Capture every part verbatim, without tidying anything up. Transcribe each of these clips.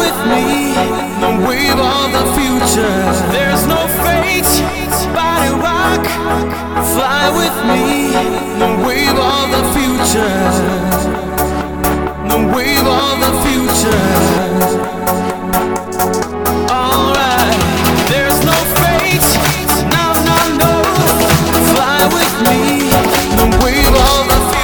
with me, the wave of the future. There's no fate, body rock. Fly with me, the wave of the future. The wave of the future. Alright, there's no fate, no, no, no. Fly with me, the wave of the future.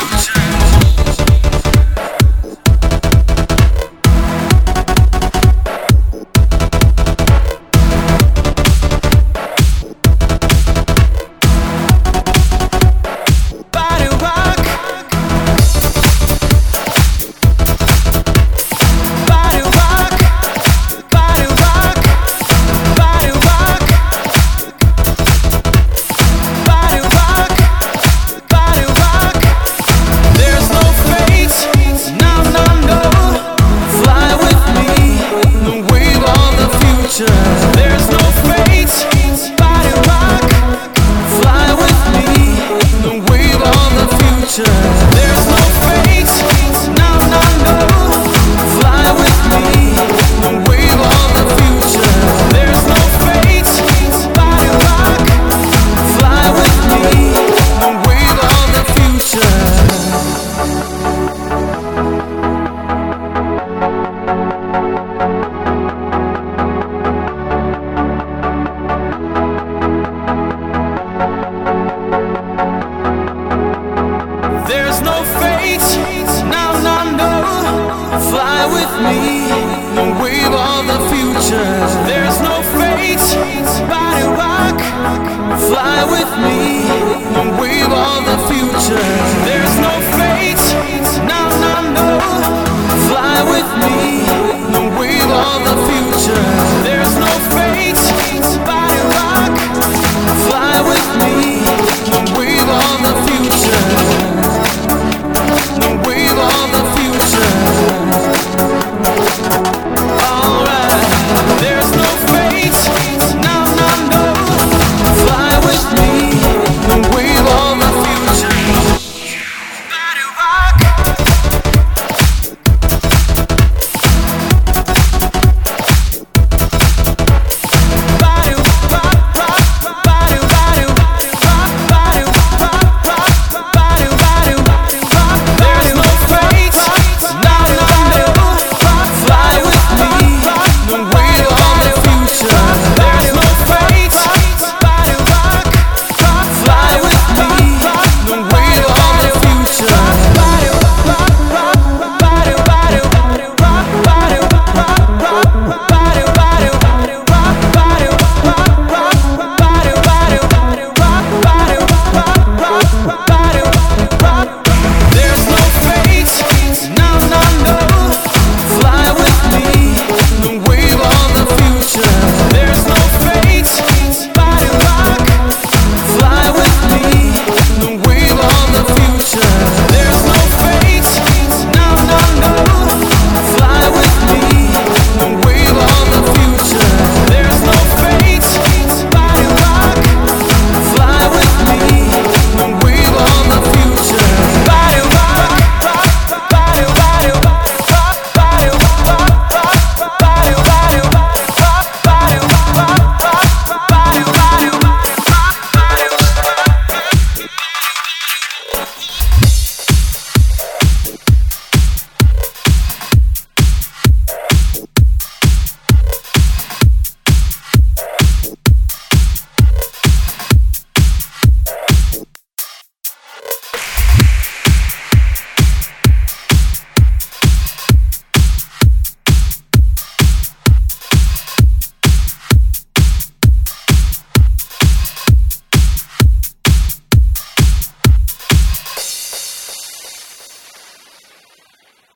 There's no fate, body rock. Fly with me, the wave of the future. There's no fate, no, no, no. Fly with me, the wave of the future. There's no fate, body rock. Fly with me, the wave of the future. There's no fate, no, no, no. Fly with me, the wave of the future. There's no fate, body rock. Fly with me, the